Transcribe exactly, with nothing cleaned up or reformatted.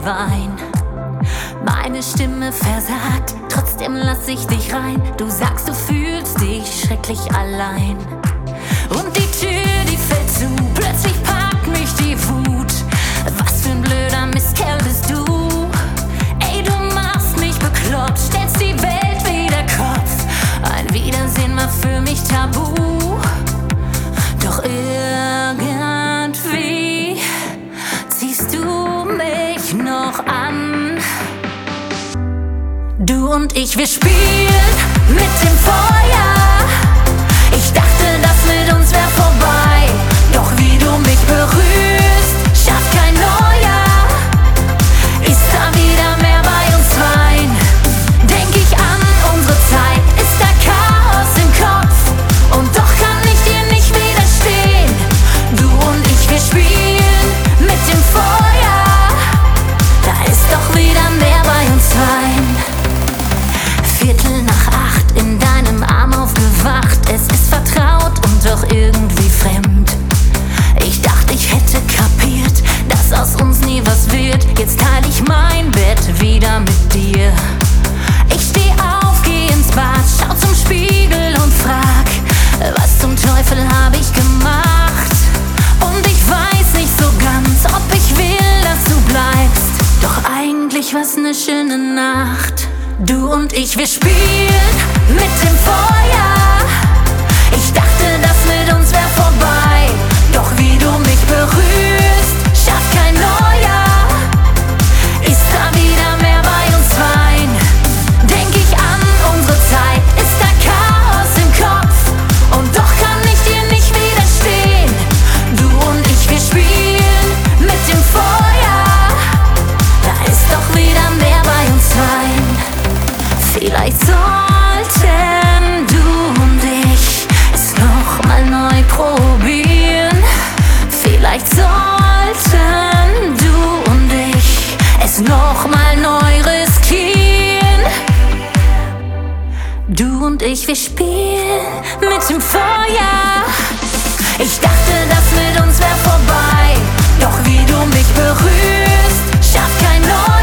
Wein. Meine Stimme versagt, trotzdem lass ich dich rein. Du sagst, du fühlst dich schrecklich allein. Und die Tür, die fällt zu, plötzlich packt mich die Wut. Was für ein blöder Mistkerl bist du? Ey, du machst mich bekloppt, stellst die Welt wieder Kopf. Ein Wiedersehen war für mich tabu. Doch irgendwie ziehst du mich noch an. Du und ich, wir spielen mit dem Feuer. Ich dachte, das mit uns wär vorbei. Doch wie du mich berührst, schafft kein neuer. Ist da wieder mehr bei uns rein? Denk ich an unsere Zeit, ist da Chaos im Kopf. Und doch kann ich dir nicht widerstehen. Du und ich, wir spielen mit dem Feuer. Da ist doch wieder mehr bei uns rein. Viertel nach acht, in deinem Arm aufgewacht. Es ist vertraut und doch irgendwie fremd. Ich dachte, ich hätte kapiert, dass aus uns nie was wird. Jetzt teile ich mein Bett wieder mit dir. Ich steh auf, geh ins Bad, schau zum Spiegel und frag, was zum Teufel hab ich gemacht? Und ich weiß nicht so ganz, ob ich will, dass du bleibst. Doch eigentlich war's ne schöne Nacht. Du und ich, wir spielen mit dem Feuer. Ich dachte, das mit uns wär vorbei. Doch wie du mich berührst, schafft kein neuer. Ist da wieder mehr bei uns rein? Denk ich an unsere Zeit, ist da Chaos im Kopf. Und doch kann ich dir nicht widerstehen. Du und ich, wir spielen mit dem Feuer. Da ist doch wieder mehr bei uns rein. Vielleicht sollten du und ich es noch mal neu probieren. Vielleicht sollten du und ich es noch mal neu riskieren. Du und ich, wir spielen mit dem Feuer. Ich dachte, das mit uns wär vorbei. Doch wie du mich berührst, schafft kein neuer.